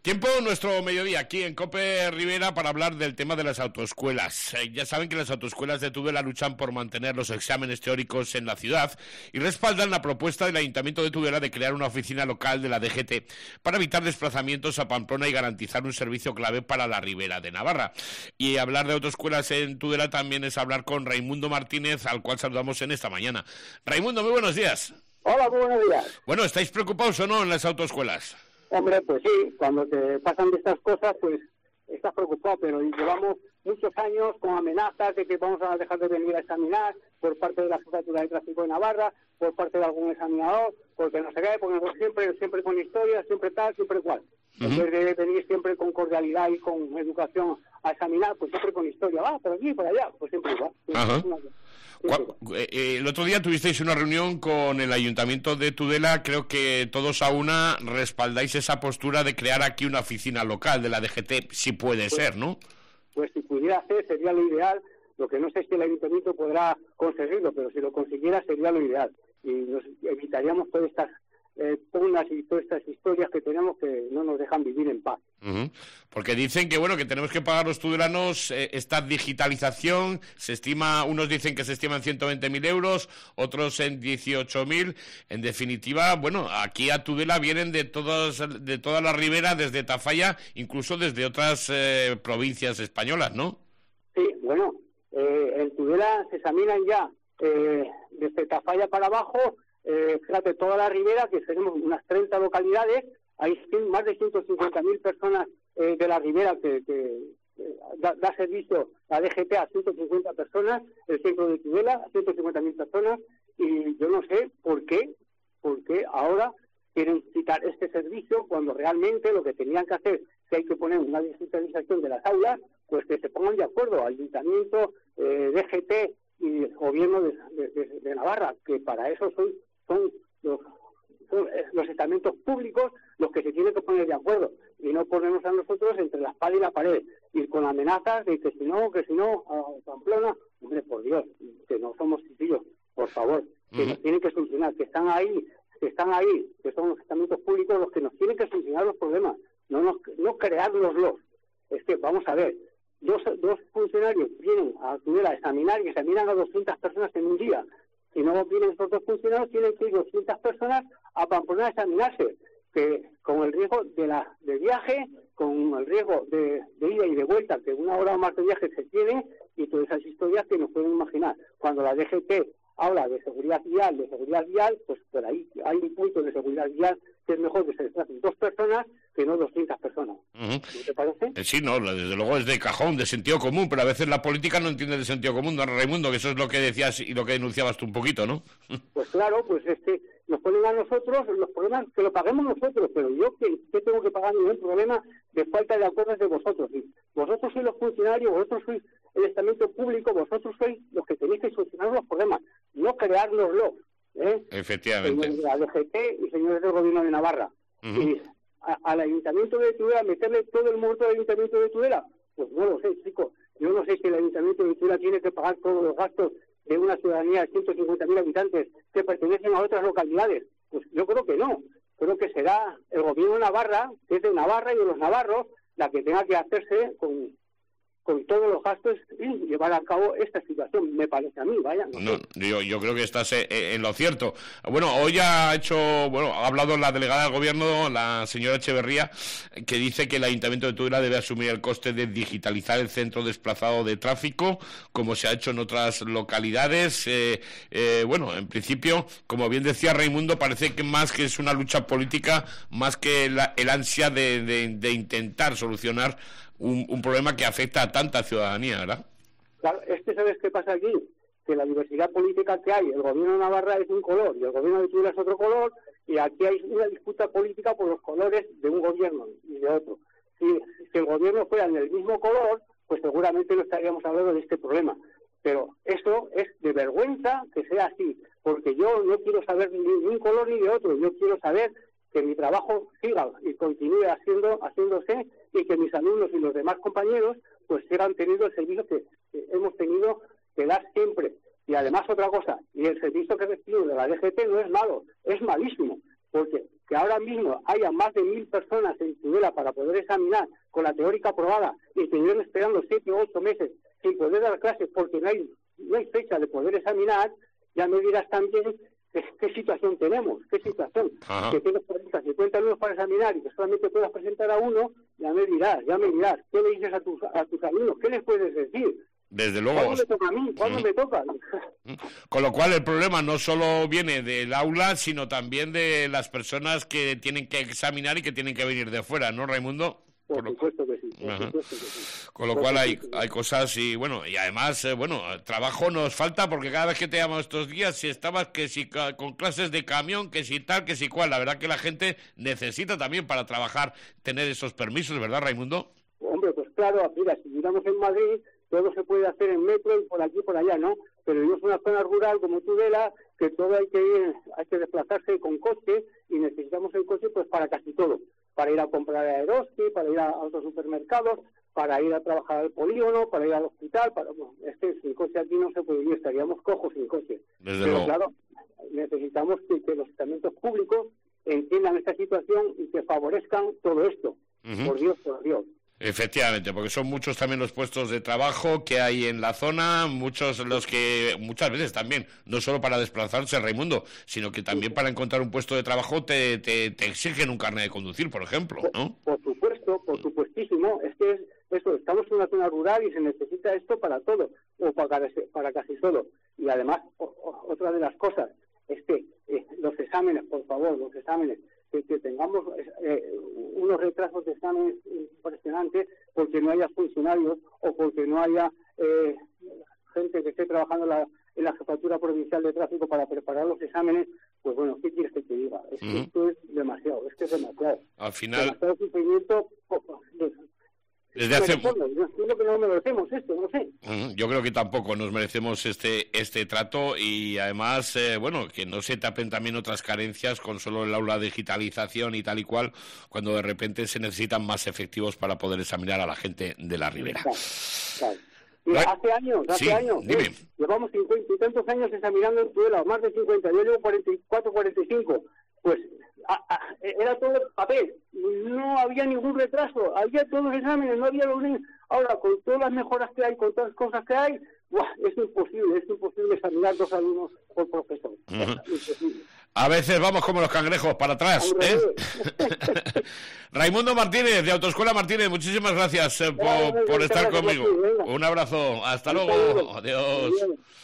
Tiempo nuestro mediodía aquí en COPE Rivera para hablar del tema de las autoescuelas. Ya saben que las autoescuelas de Tudela luchan por mantener los exámenes teóricos en la ciudad y respaldan la propuesta del Ayuntamiento de Tudela de crear una oficina local de la DGT para evitar desplazamientos a Pamplona y garantizar un servicio clave para la Ribera de Navarra. Y hablar de autoescuelas en Tudela también es hablar con Raimundo Martínez, al cual saludamos en esta mañana. Raimundo, muy buenos días. Hola, muy buenos días. Bueno, ¿estáis preocupados o no en las autoescuelas? Hombre, pues sí, cuando te pasan de estas cosas, pues estás preocupado, pero llevamos muchos años con amenazas de que vamos a dejar de venir a examinar por parte de la Jefatura de Tráfico de Navarra, por parte de algún examinador, porque no sé qué, porque siempre con historias, siempre tal, siempre cual. En vez de venir siempre con cordialidad y con educación a examinar, pues siempre con historia, por aquí, por allá, pues siempre igual. El otro día tuvisteis una reunión con el Ayuntamiento de Tudela, creo que todos a una respaldáis esa postura de crear aquí una oficina local de la DGT, si puede ser, ¿no? Pues si pudiera ser, sería lo ideal. Lo que no sé es si el Ayuntamiento podrá conseguirlo, pero si lo consiguiera sería lo ideal. Y nos evitaríamos todas estas pugnas y todas estas historias que tenemos que no nos dejan vivir en paz. Porque dicen que que tenemos que pagar los tudelanos esta digitalización. Se estima, unos dicen que se estima en 120.000 euros, otros en 18.000. En definitiva, aquí a Tudela vienen de toda la ribera, desde Tafalla, incluso desde otras provincias españolas, ¿no? Sí, en Tudela se examinan ya desde Tafalla para abajo. Fíjate, toda la ribera, que tenemos unas 30 localidades, hay más de 150.000 personas de la ribera que da servicio a DGT a 150 personas, el centro de Tudela a 150.000 personas, y yo no sé por qué ahora quieren quitar este servicio cuando realmente lo que tenían que hacer, si hay que poner una digitalización de las aulas, pues que se pongan de acuerdo, Ayuntamiento, DGT y el Gobierno de Navarra, que para eso son los estamentos públicos los que se tienen que poner de acuerdo y no ponernos a nosotros entre la espada y la pared, ir con amenazas de que si no, a Pamplona. Hombre, por Dios, que no somos chiquillos, por favor, que nos tienen que solucionar, que están ahí, que son los estamentos públicos los que nos tienen que solucionar los problemas, no creárnoslos. Es que, vamos a ver, dos funcionarios vienen a Tudela a examinar y examinan a 200 personas en un día. Si no vienen estos dos funcionarios, tienen que ir 200 personas a Pamplona a examinarse, que con el riesgo de viaje, con el riesgo de ida y de vuelta, que 1 hora o más de viaje se tiene, y todas esas historias que nos pueden imaginar. Cuando la DGT habla de seguridad vial, pues por ahí hay un punto de seguridad vial que es mejor que se desplacen 2 personas que no 200 personas. ¿No te parece? Sí, desde luego es de cajón, de sentido común, pero a veces la política no entiende de sentido común, don Raimundo, que eso es lo que decías y lo que denunciabas tú un poquito, ¿no? Pues claro, nos ponen a nosotros los problemas, que lo paguemos nosotros, pero yo que tengo que pagar ningún problema de falta de acuerdos de vosotros. ¿Sí? Vosotros sois los funcionarios, vosotros sois el estamento público, vosotros sois los que tenéis que solucionar los problemas, no creárnoslos. Efectivamente. Señores de la DGT y señores del Gobierno de Navarra. Y al Ayuntamiento de Tudela meterle todo el muerto del Ayuntamiento de Tudela, pues no lo sé, chicos. Yo no sé si el Ayuntamiento de Tudela tiene que pagar todos los gastos de una ciudadanía de 150.000 habitantes que pertenecen a otras localidades. Pues yo creo que no. Creo que será el Gobierno de Navarra, que es de Navarra y de los navarros, la que tenga que hacerse con todos los gastos y llevar a cabo esta situación, me parece a mí, vaya. Yo creo que estás en lo cierto. Hoy ha hablado la delegada del Gobierno, la señora Echeverría, que dice que el Ayuntamiento de Tudela debe asumir el coste de digitalizar el centro desplazado de tráfico, como se ha hecho en otras localidades. En principio, como bien decía Raimundo, parece que más que es una lucha política, más que el ansia de intentar solucionar un problema que afecta a tanta ciudadanía, ¿verdad? Claro, ¿sabes qué pasa aquí? Que la diversidad política que hay, el Gobierno de Navarra es un color y el Gobierno de Tudela es otro color, y aquí hay una disputa política por los colores de un gobierno y de otro. Si el gobierno fuera del mismo color, pues seguramente no estaríamos hablando de este problema. Pero eso es de vergüenza que sea así, porque yo no quiero saber ni de un color ni de otro, yo quiero saber que mi trabajo siga y continúe haciéndose, y que mis alumnos y los demás compañeros pues sigan teniendo el servicio que hemos tenido que dar siempre. Y además otra cosa, y el servicio que recibo de la DGT no es malo, es malísimo, porque que que ahora mismo haya más de 1.000 personas en Tudela para poder examinar con la teórica aprobada y estuvieron esperando 7 o 8 meses sin poder dar clases porque no hay fecha de poder examinar, ya me dirás también qué situación tenemos, qué situación. Ajá. Que tienes 40, 50 alumnos para examinar y que solamente puedas presentar a uno, ya me dirás, ¿qué le dices a tus alumnos? ¿Qué les puedes decir? Desde luego. ¿Cuándo me toca a mí? ¿Cuándo me toca? Con lo cual el problema no solo viene del aula, sino también de las personas que tienen que examinar y que tienen que venir de fuera, ¿no, Raimundo? Por supuesto que sí. Con lo cual hay cosas y bueno, y además, trabajo nos falta porque cada vez que te llamo estos días, si estabas que si con clases de camión, que si tal, que si cual, la verdad que la gente necesita también para trabajar tener esos permisos, ¿verdad, Raimundo? Hombre, pues claro, mira, si viviéramos en Madrid, todo se puede hacer en metro y por aquí y por allá, ¿no? Pero yo soy una zona rural como Tudela, que todo hay que desplazarse con coche y necesitamos el coche pues para casi todo. Para ir a comprar a Eroski, para ir a otros supermercados, para ir a trabajar al polígono, para ir al hospital, es que sin coche aquí no se puede ir, estaríamos cojos sin coche. Pero claro, necesitamos que los estamentos públicos entiendan esta situación y que favorezcan todo esto. Por Dios, por Dios. Efectivamente, porque son muchos también los puestos de trabajo que hay en la zona, muchos los que muchas veces también, no solo para desplazarse, Raimundo, sino que también para encontrar un puesto de trabajo te exigen un carnet de conducir, por ejemplo, ¿no? Por supuesto, por supuestísimo, es que eso, estamos en una zona rural y se necesita esto para todo, o para casi todo. Y además, otra de las cosas es que los exámenes, por favor, que tengamos unos retrasos de exámenes impresionantes porque no haya funcionarios o porque no haya gente que esté trabajando en la Jefatura Provincial de Tráfico para preparar los exámenes, pues bueno, ¿qué quieres que te diga? Es que esto es demasiado, Al final... demasiado sufrimiento... Desde hace... Yo creo que no merecemos esto, no sé. Yo creo que tampoco nos merecemos este trato y además, que no se tapen también otras carencias con solo el aula de digitalización y tal y cual, cuando de repente se necesitan más efectivos para poder examinar a la gente de la Ribera. Claro. Mira, hace años, llevamos 50 y tantos años examinando en Tudela, más de 50, yo llevo 44, 45, pues era todo papel, no había ningún retraso, había todos los exámenes, no había los niños. Ahora, con todas las mejoras que hay, con todas las cosas que hay, es imposible examinar 2 alumnos por profesor. Imposible. A veces vamos como los cangrejos, para atrás, ¿eh? Raimundo Martínez, de Autoescuela Martínez, muchísimas gracias por estar conmigo. Un abrazo, hasta luego, adiós.